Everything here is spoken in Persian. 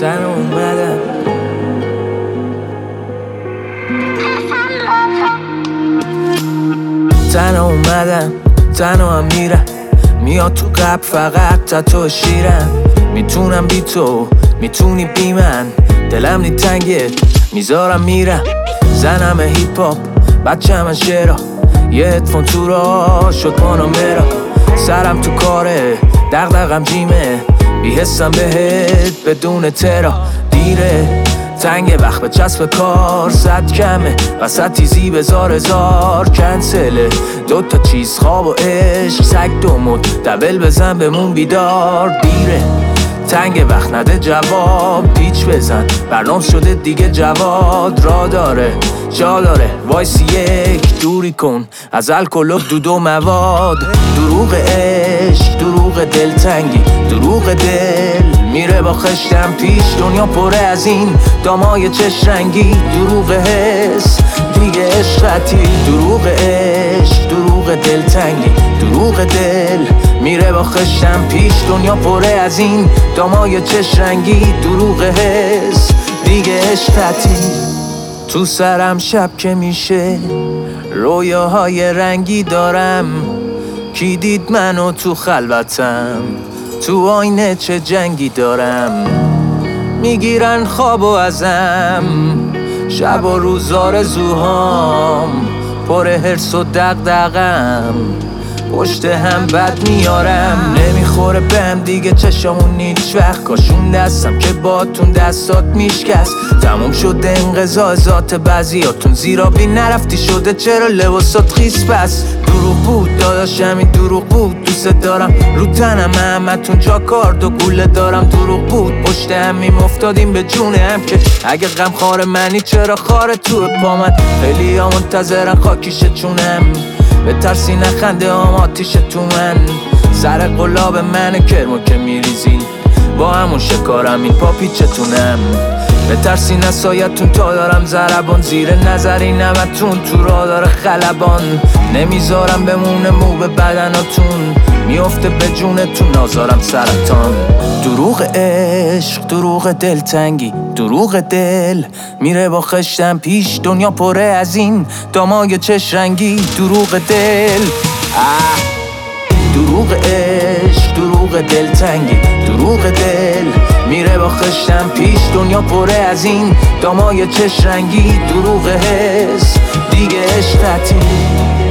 زن اومدم تنها اومدم تنها هم میرم میاد تو قلب فقط تا تو شیرم میتونم بی تو میتونی بی من دلم نی تنگه میذارم میرم زنم هیپ هاپ بچه من شعرا یه هدفون تو را شد پانامرا سرم تو کاره دغدغم جیمه بیحسم بهت بدون ترا دیره تنگ وقت به چسب کار صد کمه وسط تیزی بزار هزار کنسله دوتا چیز خواب و عشق سگ دومد دبل بزن بمون بیدار دیره تنگ وقت نده جواب پیچ بزن برنامه شده دیگه جواد را داره جا داره وایسی یک دوری کن از الکل و دود و مواد دروغ عشق دروغ دلتنگی دروغ دل میره با خشتم پیش دنیا پره از این دامای چش رنگی دروغ حس دیگه عشقتی دروغ عشق دروغ دلتنگی دروغ دل میره با خشتم پیش دنیا پره از این دامای چش رنگی دروغ حس دیگه عشقتی تو سرم شب که میشه رویاهای رنگی دارم کی دید منو تو خلوتم تو آینه چه جنگی دارم میگیرن خوابو ازم شب و روز آرزوهام پر حرص و دغدغم پشت هم بد میارم نمیخوره بهم دیگه چشامون هیچ وقت کاشون دستم که باتون دستات میشکست تموم شده انقضا ذات بعضیاتون زیرا بی نرفتی شده چرا لباسات خیس پس دروغ بود داداشم این دروغ بود دوست دارم رو تنم همتون جا کارد و گوله دارم دروغ بود پشت همیم افتادیم به جون هم که اگه غم خار منی چرا خاره تو پا من خیلی ها منتظرن خاکیشه چونم به ترسی نخنده هم آتیش تو من سر قلاب منه کرمو که میریزین با همون شکارم این پا پیچتونم به ترسی نسایتون تا دارم ضربان زیر نظری نمتون تو را داره خلبان نمیذارم بمونه مو به بدناتون میفته به جونتون نازارم سرطان دروغ عشق دروغ دلتنگی دروغ دل میره با خشتم پیش دنیا پره از این دامای چش رنگی دروغ دل دروغ عشق دروغ دلتنگی دروغ دل میره با خشتم پیش دنیا پره از این دامای چش رنگی دروغ حس دیگه عشقتی